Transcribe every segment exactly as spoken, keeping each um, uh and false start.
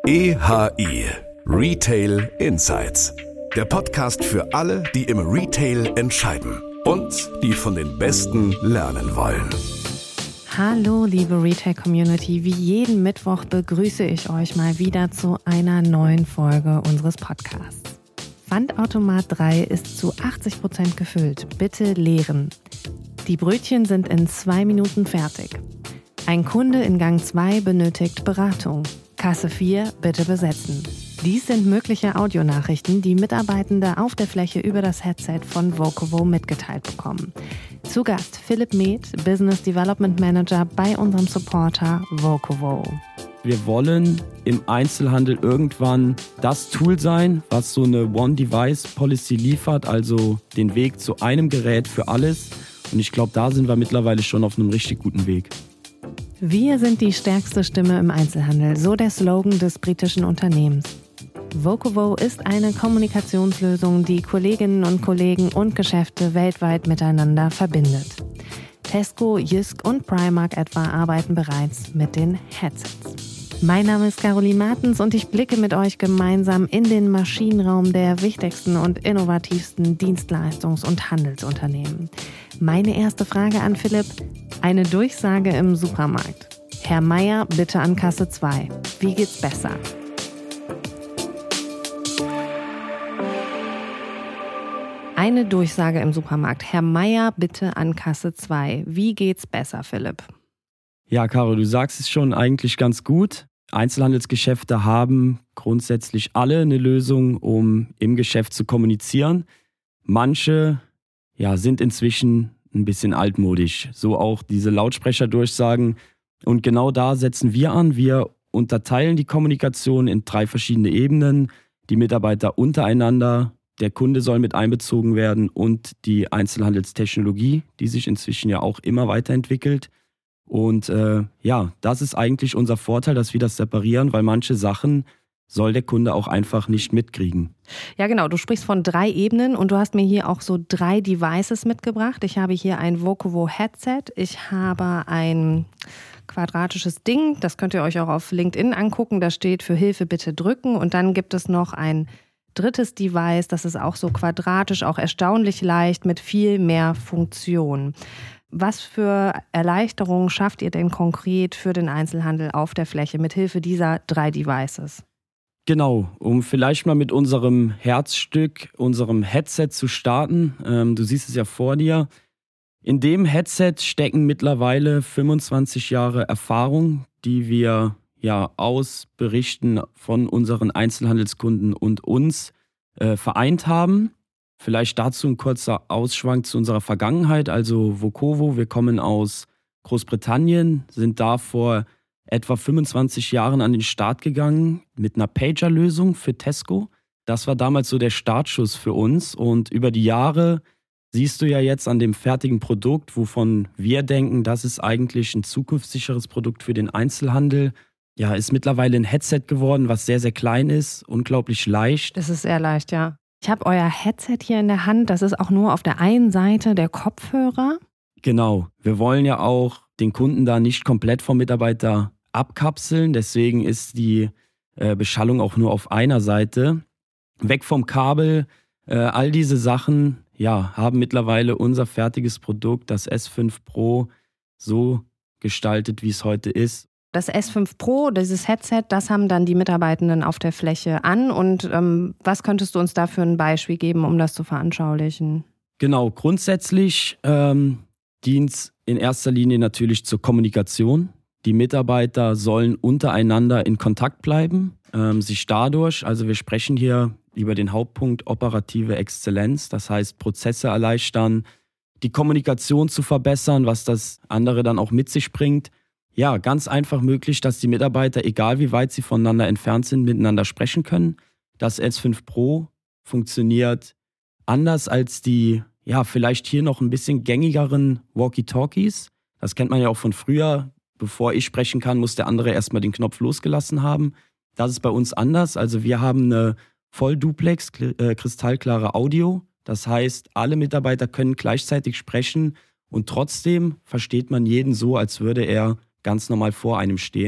E H I Retail Insights. Der Podcast für alle, die im Retail entscheiden und die von den Besten lernen wollen. Hallo liebe Retail-Community, wie jeden Mittwoch begrüße ich euch mal wieder zu einer neuen Folge unseres Podcasts. Pfandautomat drei ist zu achtzig Prozent gefüllt, bitte leeren. Die Brötchen sind in zwei Minuten fertig. Ein Kunde in Gang zwei benötigt Beratung. Kasse vier bitte besetzen. Dies sind mögliche Audionachrichten, die Mitarbeitende auf der Fläche über das Headset von Vocovo mitgeteilt bekommen. Zu Gast Philipp Med, Business Development Manager bei unserem Supporter Vocovo. Wir wollen im Einzelhandel irgendwann das Tool sein, was so eine One-Device-Policy liefert, also den Weg zu einem Gerät für alles. Und ich glaube, da sind wir mittlerweile schon auf einem richtig guten Weg. Wir sind die stärkste Stimme im Einzelhandel, so der Slogan des britischen Unternehmens. Vocovo ist eine Kommunikationslösung, die Kolleginnen und Kollegen und Geschäfte weltweit miteinander verbindet. Tesco, Jysk und Primark etwa arbeiten bereits mit den Headsets. Mein Name ist Caroline Martens und ich blicke mit euch gemeinsam in den Maschinenraum der wichtigsten und innovativsten Dienstleistungs- und Handelsunternehmen. Meine erste Frage an Philipp: Eine Durchsage im Supermarkt. Herr Meier, bitte an Kasse zwei. Wie geht's besser? Eine Durchsage im Supermarkt. Herr Meier, bitte an Kasse zwei. Wie geht's besser, Philipp? Ja, Caro, du sagst es schon eigentlich ganz gut. Einzelhandelsgeschäfte haben grundsätzlich alle eine Lösung, um im Geschäft zu kommunizieren. Manche ja, sind inzwischen ein bisschen altmodisch, so auch diese Lautsprecherdurchsagen. Und genau da setzen wir an. Wir unterteilen die Kommunikation in drei verschiedene Ebenen. Die Mitarbeiter untereinander, der Kunde soll mit einbezogen werden und die Einzelhandelstechnologie, die sich inzwischen ja auch immer weiterentwickelt. Und äh, ja, das ist eigentlich unser Vorteil, dass wir das separieren, weil manche Sachen soll der Kunde auch einfach nicht mitkriegen. Ja genau, du sprichst von drei Ebenen und du hast mir hier auch so drei Devices mitgebracht. Ich habe hier ein Vocovo Headset, ich habe ein quadratisches Ding, das könnt ihr euch auch auf LinkedIn angucken, da steht für Hilfe bitte drücken und dann gibt es noch ein drittes Device, das ist auch so quadratisch, auch erstaunlich leicht mit viel mehr Funktion. Was für Erleichterungen schafft ihr denn konkret für den Einzelhandel auf der Fläche mit Hilfe dieser drei Devices? Genau, um vielleicht mal mit unserem Herzstück, unserem Headset zu starten. Ähm, du siehst es ja vor dir. In dem Headset stecken mittlerweile fünfundzwanzig Jahre Erfahrung, die wir ja aus Berichten von unseren Einzelhandelskunden und uns äh, vereint haben. Vielleicht dazu ein kurzer Ausschwank zu unserer Vergangenheit. Also Vocovo, wir kommen aus Großbritannien, sind da vor etwa fünfundzwanzig Jahren an den Start gegangen mit einer Pager-Lösung für Tesco. Das war damals so der Startschuss für uns und über die Jahre siehst du ja jetzt an dem fertigen Produkt, wovon wir denken, das ist eigentlich ein zukunftssicheres Produkt für den Einzelhandel. Ja, ist mittlerweile ein Headset geworden, was sehr, sehr klein ist, unglaublich leicht. Das ist sehr leicht, ja. Ich habe euer Headset hier in der Hand, das ist auch nur auf der einen Seite der Kopfhörer. Genau, wir wollen ja auch den Kunden da nicht komplett vom Mitarbeiter abkapseln, deswegen ist die äh, Beschallung auch nur auf einer Seite. Weg vom Kabel, äh, all diese Sachen ja, haben mittlerweile unser fertiges Produkt, das S fünf Pro, so gestaltet, wie es heute ist. Das S fünf Pro, dieses Headset, das haben dann die Mitarbeitenden auf der Fläche an. Und ähm, was könntest du uns da für ein Beispiel geben, um das zu veranschaulichen? Genau, grundsätzlich ähm, dient es in erster Linie natürlich zur Kommunikation. Die Mitarbeiter sollen untereinander in Kontakt bleiben, ähm, sich dadurch, also wir sprechen hier über den Hauptpunkt operative Exzellenz, das heißt Prozesse erleichtern, die Kommunikation zu verbessern, was das andere dann auch mit sich bringt. Ja, ganz einfach möglich, dass die Mitarbeiter, egal wie weit sie voneinander entfernt sind, miteinander sprechen können. Das S fünf Pro funktioniert anders als die, ja, vielleicht hier noch ein bisschen gängigeren Walkie-Talkies. Das kennt man ja auch von früher. Bevor ich sprechen kann, muss der andere erstmal den Knopf losgelassen haben. Das ist bei uns anders. Also wir haben eine Vollduplex, äh, kristallklare Audio. Das heißt, alle Mitarbeiter können gleichzeitig sprechen und trotzdem versteht man jeden so, als würde er ganz normal vor einem stehen.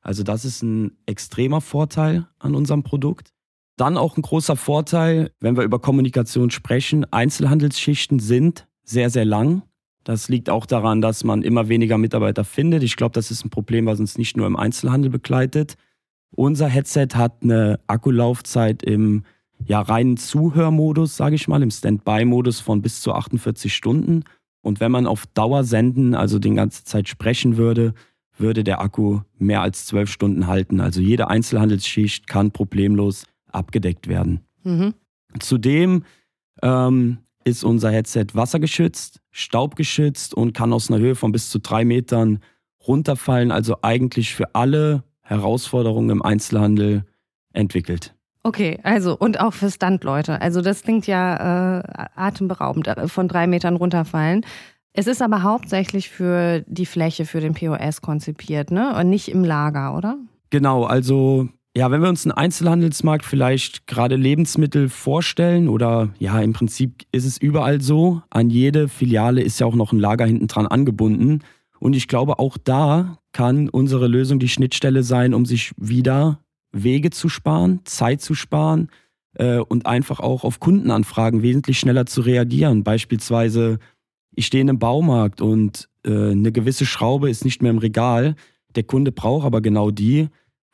Also das ist ein extremer Vorteil an unserem Produkt. Dann auch ein großer Vorteil, wenn wir über Kommunikation sprechen, Einzelhandelsschichten sind sehr, sehr lang. Das liegt auch daran, dass man immer weniger Mitarbeiter findet. Ich glaube, das ist ein Problem, was uns nicht nur im Einzelhandel begleitet. Unser Headset hat eine Akkulaufzeit im ja, reinen Zuhörmodus, sage ich mal, im Standby-Modus von bis zu achtundvierzig Stunden. Und wenn man auf Dauer senden, also die ganze Zeit sprechen würde, würde der Akku mehr als zwölf Stunden halten. Also jede Einzelhandelsschicht kann problemlos abgedeckt werden. Mhm. Zudem ähm, ist unser Headset wassergeschützt, staubgeschützt und kann aus einer Höhe von bis zu drei Metern runterfallen. Also eigentlich für alle Herausforderungen im Einzelhandel entwickelt. Okay, also und auch für Standleute. Also das klingt ja äh, atemberaubend, von drei Metern runterfallen. Es ist aber hauptsächlich für die Fläche, für den P O S konzipiert, ne? Und nicht im Lager, oder? Genau, also ja, wenn wir uns einen Einzelhandelsmarkt vielleicht gerade Lebensmittel vorstellen oder ja, im Prinzip ist es überall so, an jede Filiale ist ja auch noch ein Lager hinten dran angebunden. Und ich glaube, auch da kann unsere Lösung die Schnittstelle sein, um sich wieder Wege zu sparen, Zeit zu sparen äh, und einfach auch auf Kundenanfragen wesentlich schneller zu reagieren. Beispielsweise, ich stehe in einem Baumarkt und äh, eine gewisse Schraube ist nicht mehr im Regal, der Kunde braucht aber genau die,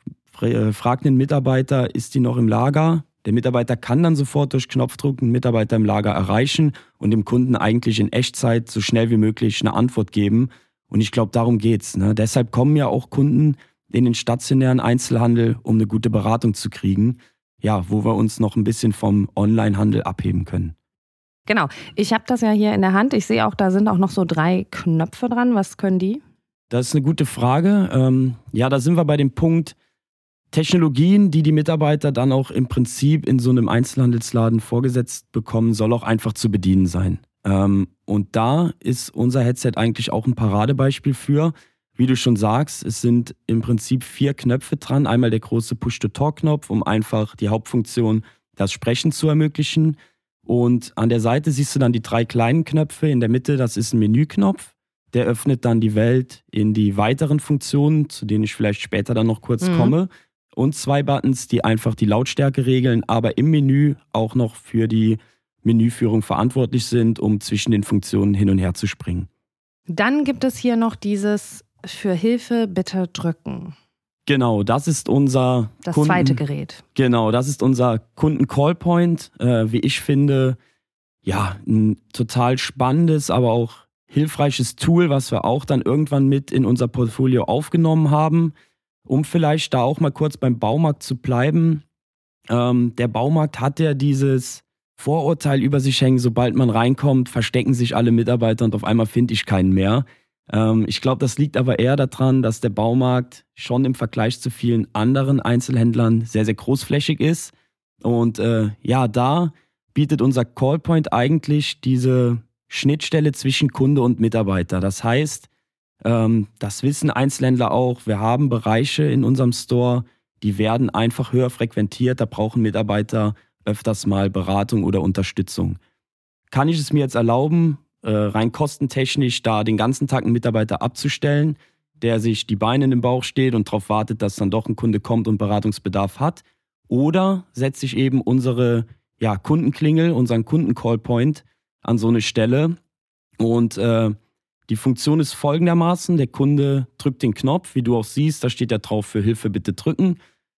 äh, fragt den Mitarbeiter, ist die noch im Lager? Der Mitarbeiter kann dann sofort durch Knopfdruck einen Mitarbeiter im Lager erreichen und dem Kunden eigentlich in Echtzeit so schnell wie möglich eine Antwort geben. Und ich glaube, darum geht's. Ne? Deshalb kommen ja auch Kunden in den stationären Einzelhandel, um eine gute Beratung zu kriegen, ja, wo wir uns noch ein bisschen vom Onlinehandel abheben können. Genau, ich habe das ja hier in der Hand. Ich sehe auch, da sind auch noch so drei Knöpfe dran. Was können die? Das ist eine gute Frage. Ähm, ja, da sind wir bei dem Punkt Technologien, die die Mitarbeiter dann auch im Prinzip in so einem Einzelhandelsladen vorgesetzt bekommen, soll auch einfach zu bedienen sein. Ähm, und da ist unser Headset eigentlich auch ein Paradebeispiel für. Wie du schon sagst, es sind im Prinzip vier Knöpfe dran. Einmal der große Push-to-Talk-Knopf, um einfach die Hauptfunktion, das Sprechen zu ermöglichen. Und an der Seite siehst du dann die drei kleinen Knöpfe. In der Mitte, das ist ein Menüknopf. Der öffnet dann die Welt in die weiteren Funktionen, zu denen ich vielleicht später dann noch kurz mhm. komme. Und zwei Buttons, die einfach die Lautstärke regeln, aber im Menü auch noch für die Menüführung verantwortlich sind, um zwischen den Funktionen hin und her zu springen. Dann gibt es hier noch dieses für Hilfe bitte drücken. Genau, das ist unser Das Kunden, zweite Gerät. Genau, das ist unser Kunden-Callpoint. Äh, wie ich finde, ja, ein total spannendes, aber auch hilfreiches Tool, was wir auch dann irgendwann mit in unser Portfolio aufgenommen haben. Um vielleicht da auch mal kurz beim Baumarkt zu bleiben. Ähm, der Baumarkt hat ja dieses Vorurteil über sich hängen, sobald man reinkommt, verstecken sich alle Mitarbeiter und auf einmal finde ich keinen mehr. Ähm, ich glaube, das liegt aber eher daran, dass der Baumarkt schon im Vergleich zu vielen anderen Einzelhändlern sehr, sehr großflächig ist. Und äh, ja, da bietet unser Callpoint eigentlich diese Schnittstelle zwischen Kunde und Mitarbeiter. Das heißt, ähm, das wissen Einzelhändler auch, wir haben Bereiche in unserem Store, die werden einfach höher frequentiert, da brauchen Mitarbeiter öfters mal Beratung oder Unterstützung. Kann ich es mir jetzt erlauben, äh, rein kostentechnisch da den ganzen Tag einen Mitarbeiter abzustellen, der sich die Beine in den Bauch steht und darauf wartet, dass dann doch ein Kunde kommt und Beratungsbedarf hat? Oder setze ich eben unsere ja, Kundenklingel, unseren Kunden-Callpoint an so eine Stelle und äh, die Funktion ist folgendermaßen, der Kunde drückt den Knopf, wie du auch siehst, da steht ja drauf für Hilfe bitte drücken.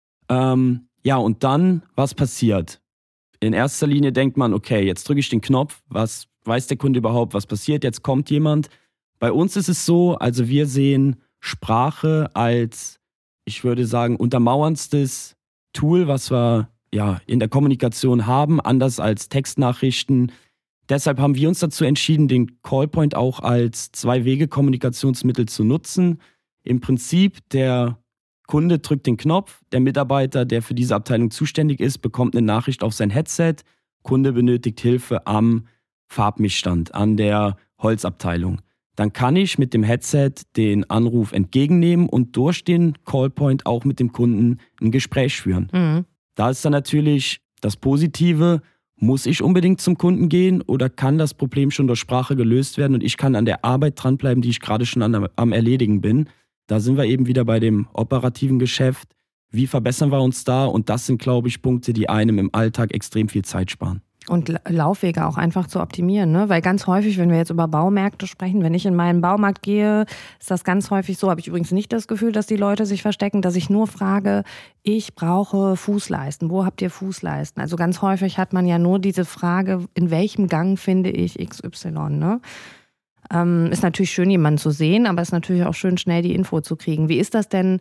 Ähm, ja, und dann, was passiert? In erster Linie denkt man, okay, jetzt drücke ich den Knopf, was weiß der Kunde überhaupt, was passiert, jetzt kommt jemand. Bei uns ist es so, also wir sehen Sprache als, ich würde sagen, untermauerndstes Tool, was wir ja in der Kommunikation haben, anders als Textnachrichten. Deshalb haben wir uns dazu entschieden, den Callpoint auch als Zwei-Wege-Kommunikationsmittel zu nutzen. Im Prinzip, der Kunde drückt den Knopf, der Mitarbeiter, der für diese Abteilung zuständig ist, bekommt eine Nachricht auf sein Headset. Kunde benötigt Hilfe am Farbmischstand, an der Holzabteilung. Dann kann ich mit dem Headset den Anruf entgegennehmen und durch den Callpoint auch mit dem Kunden ein Gespräch führen. Mhm. Da ist dann natürlich das Positive, muss ich unbedingt zum Kunden gehen oder kann das Problem schon durch Sprache gelöst werden und ich kann an der Arbeit dranbleiben, die ich gerade schon an, am Erledigen bin. Da sind wir eben wieder bei dem operativen Geschäft. Wie verbessern wir uns da? Und das sind, glaube ich, Punkte, die einem im Alltag extrem viel Zeit sparen. Und Laufwege auch einfach zu optimieren, ne? Weil ganz häufig, wenn wir jetzt über Baumärkte sprechen, wenn ich in meinen Baumarkt gehe, ist das ganz häufig so, habe ich übrigens nicht das Gefühl, dass die Leute sich verstecken, dass ich nur frage, ich brauche Fußleisten, wo habt ihr Fußleisten? Also ganz häufig hat man ja nur diese Frage, in welchem Gang finde ich X Y, ne? Ähm, ist natürlich schön, jemanden zu sehen, aber ist natürlich auch schön, schnell die Info zu kriegen. Wie ist das denn?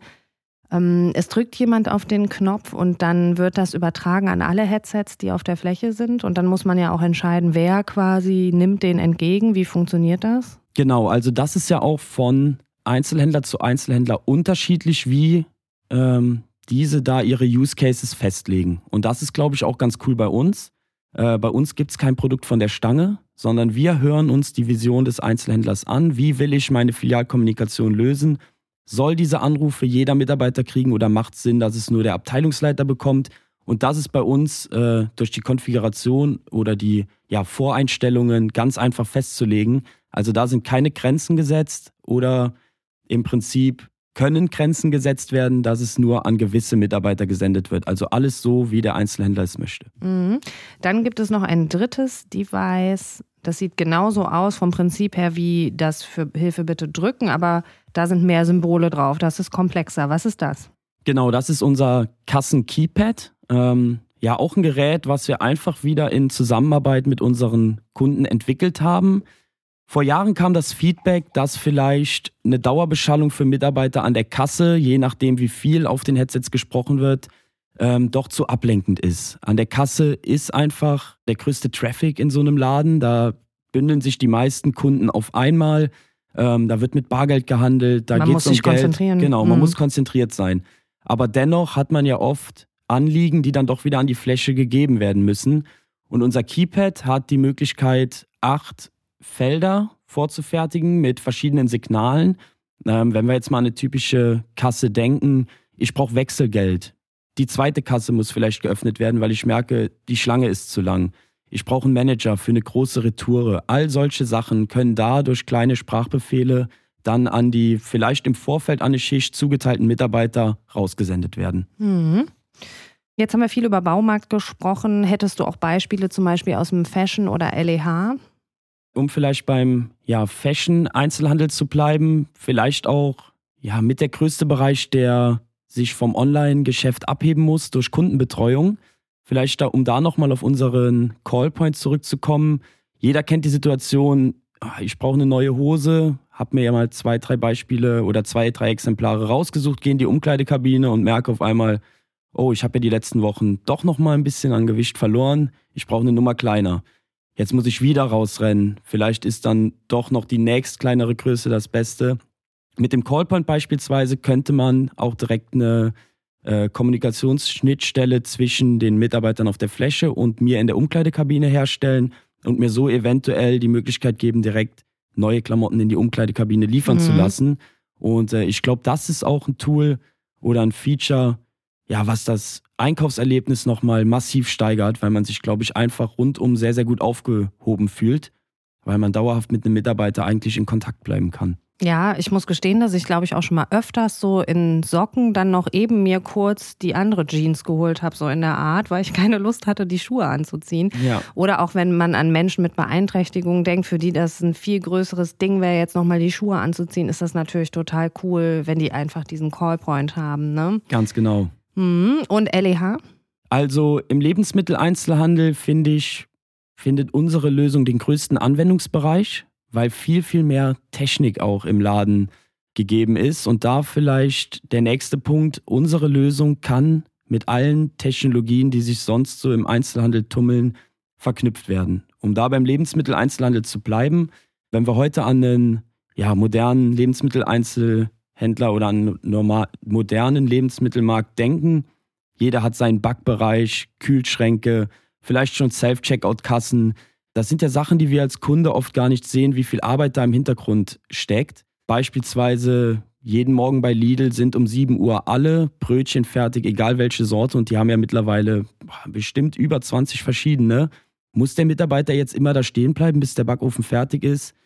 Es drückt jemand auf den Knopf und dann wird das übertragen an alle Headsets, die auf der Fläche sind. Und dann muss man ja auch entscheiden, wer quasi nimmt den entgegen. Wie funktioniert das? Genau, also das ist ja auch von Einzelhändler zu Einzelhändler unterschiedlich, wie ähm, diese da ihre Use Cases festlegen. Und das ist, glaube ich, auch ganz cool bei uns. Äh, bei uns gibt es kein Produkt von der Stange, sondern wir hören uns die Vision des Einzelhändlers an. Wie will ich meine Filialkommunikation lösen? Soll diese Anrufe jeder Mitarbeiter kriegen oder macht es Sinn, dass es nur der Abteilungsleiter bekommt? Und das ist bei uns äh, durch die Konfiguration oder die ja, Voreinstellungen ganz einfach festzulegen. Also da sind keine Grenzen gesetzt oder im Prinzip können Grenzen gesetzt werden, dass es nur an gewisse Mitarbeiter gesendet wird. Also alles so, wie der Einzelhändler es möchte. Mhm. Dann gibt es noch ein drittes Device. Das sieht genauso aus vom Prinzip her wie das für Hilfe bitte drücken, aber da sind mehr Symbole drauf. Das ist komplexer. Was ist das? Genau, das ist unser Kassen-Keypad. Ähm, ja, auch ein Gerät, was wir einfach wieder in Zusammenarbeit mit unseren Kunden entwickelt haben. Vor Jahren kam das Feedback, dass vielleicht eine Dauerbeschallung für Mitarbeiter an der Kasse, je nachdem wie viel auf den Headsets gesprochen wird, ähm, doch zu ablenkend ist. An der Kasse ist einfach der größte Traffic in so einem Laden. Da bündeln sich die meisten Kunden auf einmal. Ähm, da wird mit Bargeld gehandelt. Da man geht's muss sich um Geld. konzentrieren. Genau, man mhm. muss konzentriert sein. Aber dennoch hat man ja oft Anliegen, die dann doch wieder an die Fläche gegeben werden müssen. Und unser Keypad hat die Möglichkeit, acht Felder vorzufertigen mit verschiedenen Signalen. Ähm, wenn wir jetzt mal an eine typische Kasse denken, ich brauche Wechselgeld. Die zweite Kasse muss vielleicht geöffnet werden, weil ich merke, die Schlange ist zu lang. Ich brauche einen Manager für eine große Retoure. All solche Sachen können da durch kleine Sprachbefehle dann an die vielleicht im Vorfeld an eine Schicht zugeteilten Mitarbeiter rausgesendet werden. Mhm. Jetzt haben wir viel über Baumarkt gesprochen. Hättest du auch Beispiele zum Beispiel aus dem Fashion oder L E H? Um vielleicht beim ja, Fashion-Einzelhandel zu bleiben, vielleicht auch ja, mit der größte Bereich, der sich vom Online-Geschäft abheben muss durch Kundenbetreuung. Vielleicht da, um da nochmal auf unseren Callpoint zurückzukommen. Jeder kennt die Situation, ich brauche eine neue Hose, habe mir ja mal zwei, drei Beispiele oder zwei, drei Exemplare rausgesucht, gehe in die Umkleidekabine und merke auf einmal, oh, ich habe ja die letzten Wochen doch nochmal ein bisschen an Gewicht verloren, ich brauche eine Nummer kleiner. Jetzt muss ich wieder rausrennen. Vielleicht ist dann doch noch die nächst kleinere Größe das Beste. Mit dem Callpoint beispielsweise könnte man auch direkt eine äh, Kommunikationsschnittstelle zwischen den Mitarbeitern auf der Fläche und mir in der Umkleidekabine herstellen und mir so eventuell die Möglichkeit geben, direkt neue Klamotten in die Umkleidekabine liefern mhm. zu lassen. Und äh, ich glaube, das ist auch ein Tool oder ein Feature, ja, was das Einkaufserlebnis nochmal massiv steigert, weil man sich, glaube ich, einfach rundum sehr, sehr gut aufgehoben fühlt, weil man dauerhaft mit einem Mitarbeiter eigentlich in Kontakt bleiben kann. Ja, ich muss gestehen, dass ich, glaube ich, auch schon mal öfters so in Socken dann noch eben mir kurz die andere Jeans geholt habe, so in der Art, weil ich keine Lust hatte, die Schuhe anzuziehen. Ja. Oder auch wenn man an Menschen mit Beeinträchtigungen denkt, für die das ein viel größeres Ding wäre, jetzt nochmal die Schuhe anzuziehen, ist das natürlich total cool, wenn die einfach diesen Callpoint haben, ne? Ganz genau. Mhm. Und L E H? Also im Lebensmitteleinzelhandel, finde ich, findet unsere Lösung den größten Anwendungsbereich, weil viel, viel mehr Technik auch im Laden gegeben ist. Und da vielleicht der nächste Punkt, unsere Lösung kann mit allen Technologien, die sich sonst so im Einzelhandel tummeln, verknüpft werden. Um da beim Lebensmitteleinzelhandel zu bleiben, wenn wir heute an einen ja, modernen Lebensmitteleinzelhändler oder an einen normal, modernen Lebensmittelmarkt denken, jeder hat seinen Backbereich, Kühlschränke, vielleicht schon Self-Checkout-Kassen. Das sind ja Sachen, die wir als Kunde oft gar nicht sehen, wie viel Arbeit da im Hintergrund steckt. Beispielsweise jeden Morgen bei Lidl sind um sieben Uhr alle Brötchen fertig, egal welche Sorte. Und die haben ja mittlerweile bestimmt über zwanzig verschiedene. Muss der Mitarbeiter jetzt immer da stehen bleiben, bis der Backofen fertig ist?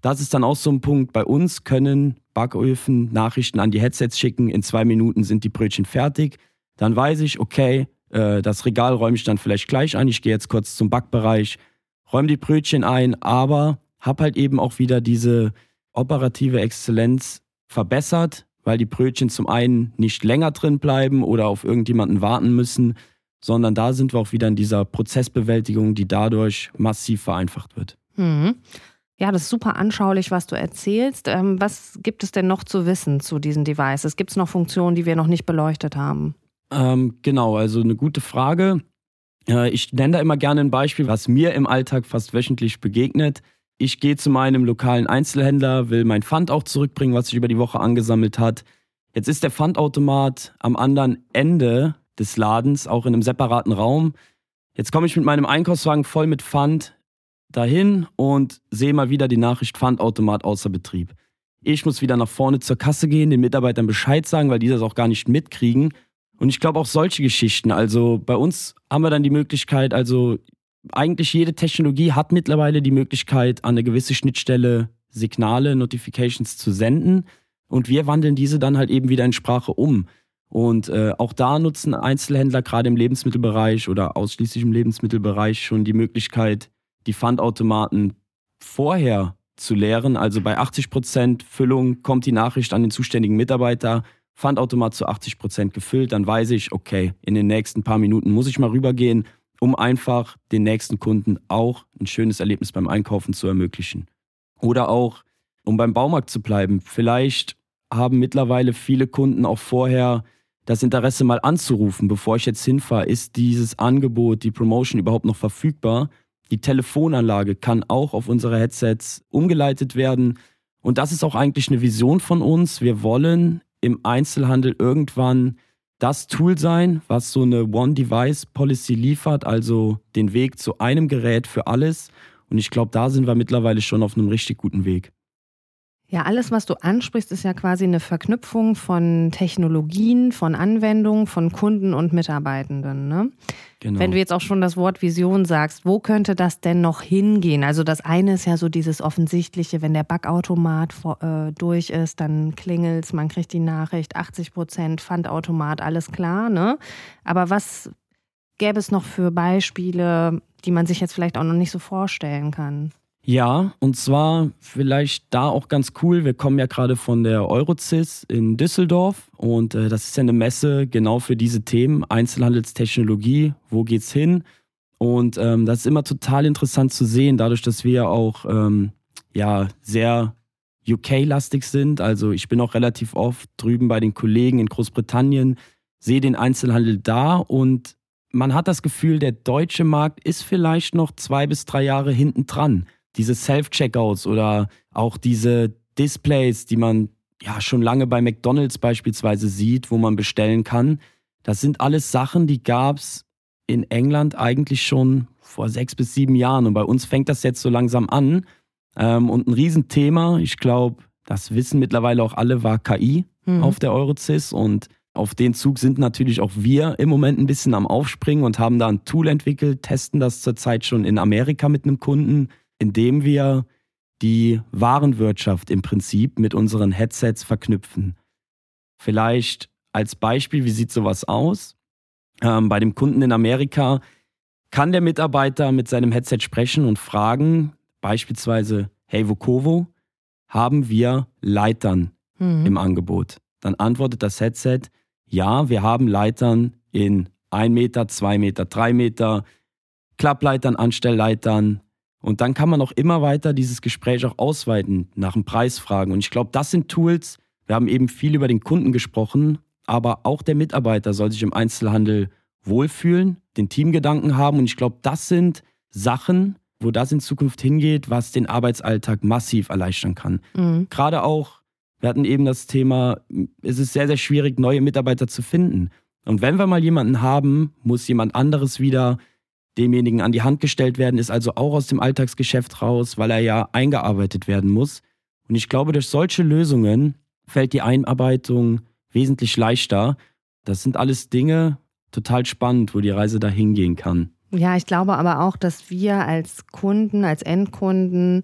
das ist dann auch so ein Punkt. Bei uns können Backöfen Nachrichten an die Headsets schicken. In zwei Minuten sind die Brötchen fertig. Dann weiß ich, okay, äh, das Regal räume ich dann vielleicht gleich ein. Ich gehe jetzt kurz zum Backbereich, räume die Brötchen ein, aber habe halt eben auch wieder diese operative Exzellenz verbessert, weil die Brötchen zum einen nicht länger drin bleiben oder auf irgendjemanden warten müssen, sondern da sind wir auch wieder in dieser Prozessbewältigung, die dadurch massiv vereinfacht wird. Mhm. Ja, das ist super anschaulich, was du erzählst. Ähm, was gibt es denn noch zu wissen zu diesen Devices? Gibt es noch Funktionen, die wir noch nicht beleuchtet haben? Ähm, genau, also eine gute Frage. Äh, ich nenne da immer gerne ein Beispiel, was mir im Alltag fast wöchentlich begegnet. Ich gehe zu meinem lokalen Einzelhändler, will mein Pfand auch zurückbringen, was sich über die Woche angesammelt hat. Jetzt ist der Pfandautomat am anderen Ende des Ladens, auch in einem separaten Raum. Jetzt komme ich mit meinem Einkaufswagen voll mit Pfand dahin und sehe mal wieder die Nachricht Pfandautomat außer Betrieb. Ich muss wieder nach vorne zur Kasse gehen, den Mitarbeitern Bescheid sagen, weil die das auch gar nicht mitkriegen. Und ich glaube auch solche Geschichten, also bei uns haben wir dann die Möglichkeit, also eigentlich jede Technologie hat mittlerweile die Möglichkeit, an eine gewisse Schnittstelle Signale, Notifications zu senden und wir wandeln diese dann halt eben wieder in Sprache um. Und äh, auch da nutzen Einzelhändler gerade im Lebensmittelbereich oder ausschließlich im Lebensmittelbereich schon die Möglichkeit, die Pfandautomaten vorher zu leeren. Also bei achtzig Prozent Füllung kommt die Nachricht an den zuständigen Mitarbeiter, Pfandautomat zu achtzig Prozent gefüllt, dann weiß ich, okay, in den nächsten paar Minuten muss ich mal rübergehen, um einfach den nächsten Kunden auch ein schönes Erlebnis beim Einkaufen zu ermöglichen. Oder auch, um beim Baumarkt zu bleiben, vielleicht haben mittlerweile viele Kunden auch vorher das Interesse mal anzurufen, bevor ich jetzt hinfahre, ist dieses Angebot, die Promotion überhaupt noch verfügbar? Die Telefonanlage kann auch auf unsere Headsets umgeleitet werden und das ist auch eigentlich eine Vision von uns. Wir wollen im Einzelhandel irgendwann das Tool sein, was so eine One-Device-Policy liefert, also den Weg zu einem Gerät für alles. Und ich glaube, da sind wir mittlerweile schon auf einem richtig guten Weg. Ja, alles, was du ansprichst, ist ja quasi eine Verknüpfung von Technologien, von Anwendungen, von Kunden und Mitarbeitenden, ne? Genau. Wenn du jetzt auch schon das Wort Vision sagst, wo könnte das denn noch hingehen? Also das eine ist ja so dieses Offensichtliche, wenn der Backautomat vor, äh, durch ist, dann klingelt's, man kriegt die Nachricht, achtzig Prozent Pfandautomat, alles klar, ne? Aber was gäbe es noch für Beispiele, die man sich jetzt vielleicht auch noch nicht so vorstellen kann? Ja, und zwar vielleicht da auch ganz cool, wir kommen ja gerade von der Eurozis in Düsseldorf und äh, das ist ja eine Messe genau für diese Themen, Einzelhandelstechnologie, wo geht's hin? Und ähm, das ist immer total interessant zu sehen, dadurch, dass wir auch ähm, ja sehr U K-lastig sind, also ich bin auch relativ oft drüben bei den Kollegen in Großbritannien, sehe den Einzelhandel da und man hat das Gefühl, der deutsche Markt ist vielleicht noch zwei bis drei Jahre hinten dran. Diese Self-Checkouts oder auch diese Displays, die man ja schon lange bei McDonald's beispielsweise sieht, wo man bestellen kann. Das sind alles Sachen, die gab es in England eigentlich schon vor sechs bis sieben Jahren. Und bei uns fängt das jetzt so langsam an. Ähm, und ein Riesenthema, ich glaube, das wissen mittlerweile auch alle, war K I mhm. auf der Eurozis. Und auf den Zug sind natürlich auch wir im Moment ein bisschen am Aufspringen und haben da ein Tool entwickelt, testen das zurzeit schon in Amerika mit einem Kunden, indem wir die Warenwirtschaft im Prinzip mit unseren Headsets verknüpfen. Vielleicht als Beispiel, wie sieht sowas aus? Ähm, bei dem Kunden in Amerika kann der Mitarbeiter mit seinem Headset sprechen und fragen, beispielsweise, hey Vocovo, haben wir Leitern mhm. im Angebot? Dann antwortet das Headset, ja, wir haben Leitern in ein Meter, zwei Meter, drei Meter, Klappleitern, Anstellleitern. Und dann kann man auch immer weiter dieses Gespräch auch ausweiten, nach dem Preis fragen. Und ich glaube, das sind Tools, wir haben eben viel über den Kunden gesprochen, aber auch der Mitarbeiter soll sich im Einzelhandel wohlfühlen, den Teamgedanken haben. Und ich glaube, das sind Sachen, wo das in Zukunft hingeht, was den Arbeitsalltag massiv erleichtern kann. Mhm. Gerade auch, wir hatten eben das Thema, es ist sehr, sehr schwierig, neue Mitarbeiter zu finden. Und wenn wir mal jemanden haben, muss jemand anderes wieder demjenigen an die Hand gestellt werden, ist also auch aus dem Alltagsgeschäft raus, weil er ja eingearbeitet werden muss. Und ich glaube, durch solche Lösungen fällt die Einarbeitung wesentlich leichter. Das sind alles Dinge, total spannend, wo die Reise da hingehen kann. Ja, ich glaube aber auch, dass wir als Kunden, als Endkunden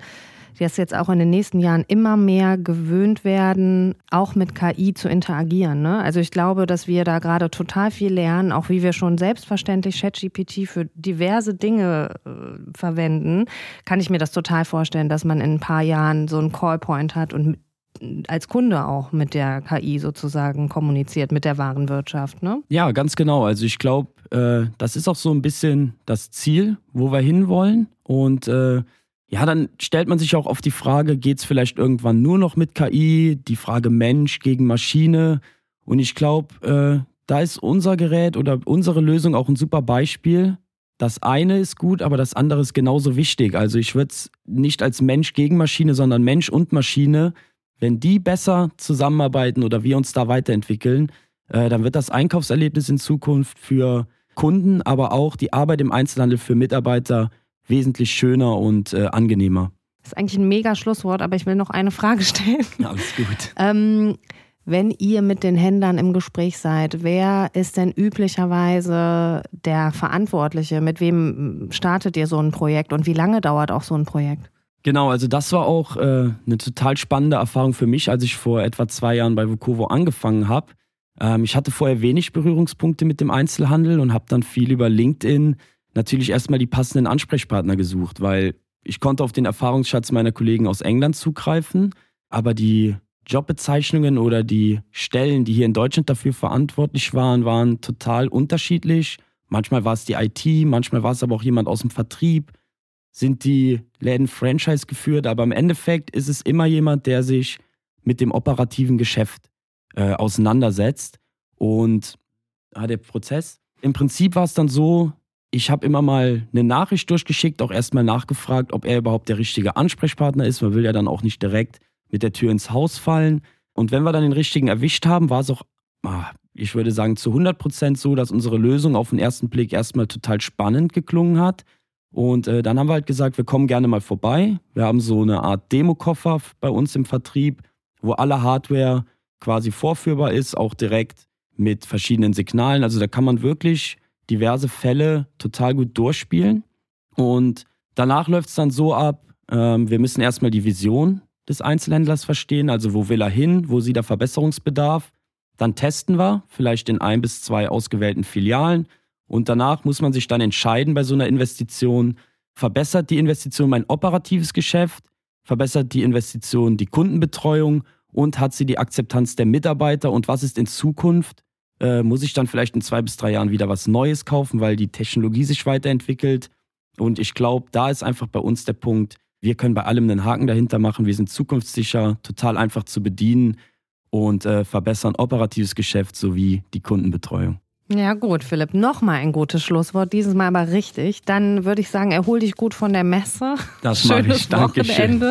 dass jetzt auch in den nächsten Jahren immer mehr gewöhnt werden, auch mit K I zu interagieren. Ne? Also ich glaube, dass wir da gerade total viel lernen, auch wie wir schon selbstverständlich ChatGPT für diverse Dinge äh, verwenden, kann ich mir das total vorstellen, dass man in ein paar Jahren so einen Callpoint hat und mit als Kunde auch mit der K I sozusagen kommuniziert, mit der Warenwirtschaft, ne? Ja, ganz genau. Also ich glaube, äh, das ist auch so ein bisschen das Ziel, wo wir hinwollen. Und äh, ja, dann stellt man sich auch auf die Frage, geht es vielleicht irgendwann nur noch mit K I? Die Frage Mensch gegen Maschine. Und ich glaube, äh, da ist unser Gerät oder unsere Lösung auch ein super Beispiel. Das eine ist gut, aber das andere ist genauso wichtig. Also ich würde es nicht als Mensch gegen Maschine, sondern Mensch und Maschine. Wenn die besser zusammenarbeiten oder wir uns da weiterentwickeln, äh, dann wird das Einkaufserlebnis in Zukunft für Kunden, aber auch die Arbeit im Einzelhandel für Mitarbeiter wesentlich schöner und äh, angenehmer. Das ist eigentlich ein mega Schlusswort, aber ich will noch eine Frage stellen. Ja, alles gut. ähm, wenn ihr mit den Händlern im Gespräch seid, wer ist denn üblicherweise der Verantwortliche? Mit wem startet ihr so ein Projekt und wie lange dauert auch so ein Projekt? Genau, also das war auch äh, eine total spannende Erfahrung für mich, als ich vor etwa zwei Jahren bei Vocovo angefangen habe. Ähm, ich hatte vorher wenig Berührungspunkte mit dem Einzelhandel und habe dann viel über LinkedIn natürlich erstmal die passenden Ansprechpartner gesucht, weil ich konnte auf den Erfahrungsschatz meiner Kollegen aus England zugreifen, aber die Jobbezeichnungen oder die Stellen, die hier in Deutschland dafür verantwortlich waren, waren total unterschiedlich. Manchmal war es die I T, manchmal war es aber auch jemand aus dem Vertrieb. Sind die Läden Franchise geführt, aber im Endeffekt ist es immer jemand, der sich mit dem operativen Geschäft äh, auseinandersetzt. Und ah, der Prozess, im Prinzip war es dann so, ich habe immer mal eine Nachricht durchgeschickt, auch erstmal nachgefragt, ob er überhaupt der richtige Ansprechpartner ist. Man will ja dann auch nicht direkt mit der Tür ins Haus fallen. Und wenn wir dann den richtigen erwischt haben, war es auch, ah, ich würde sagen, zu hundert Prozent so, dass unsere Lösung auf den ersten Blick erstmal total spannend geklungen hat. Und äh, dann haben wir halt gesagt, wir kommen gerne mal vorbei. Wir haben so eine Art Demokoffer bei uns im Vertrieb, wo alle Hardware quasi vorführbar ist, auch direkt mit verschiedenen Signalen. Also da kann man wirklich diverse Fälle total gut durchspielen. Und danach läuft es dann so ab, ähm, wir müssen erstmal die Vision des Einzelhändlers verstehen, also wo will er hin, wo sieht er Verbesserungsbedarf. Dann testen wir, vielleicht in ein bis zwei ausgewählten Filialen. Und danach muss man sich dann entscheiden bei so einer Investition, verbessert die Investition mein operatives Geschäft, verbessert die Investition die Kundenbetreuung und hat sie die Akzeptanz der Mitarbeiter und was ist in Zukunft? Äh, muss ich dann vielleicht in zwei bis drei Jahren wieder was Neues kaufen, weil die Technologie sich weiterentwickelt? Und ich glaube, da ist einfach bei uns der Punkt, wir können bei allem einen Haken dahinter machen, wir sind zukunftssicher, total einfach zu bedienen und äh, verbessern operatives Geschäft sowie die Kundenbetreuung. Ja gut, Philipp, nochmal ein gutes Schlusswort, dieses Mal aber richtig. Dann würde ich sagen, erhol dich gut von der Messe. Das mache ich, danke schön.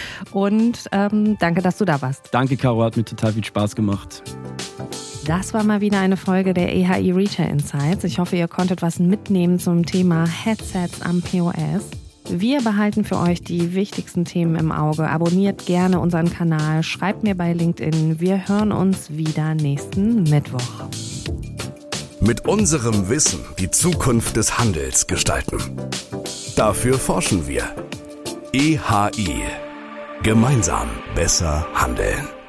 Und ähm, danke, dass du da warst. Danke, Caro, hat mir total viel Spaß gemacht. Das war mal wieder eine Folge der E H I Retail Insights. Ich hoffe, ihr konntet was mitnehmen zum Thema Headsets am P O S. Wir behalten für euch die wichtigsten Themen im Auge. Abonniert gerne unseren Kanal, schreibt mir bei LinkedIn. Wir hören uns wieder nächsten Mittwoch. Mit unserem Wissen die Zukunft des Handels gestalten. Dafür forschen wir. E H I. Gemeinsam besser handeln.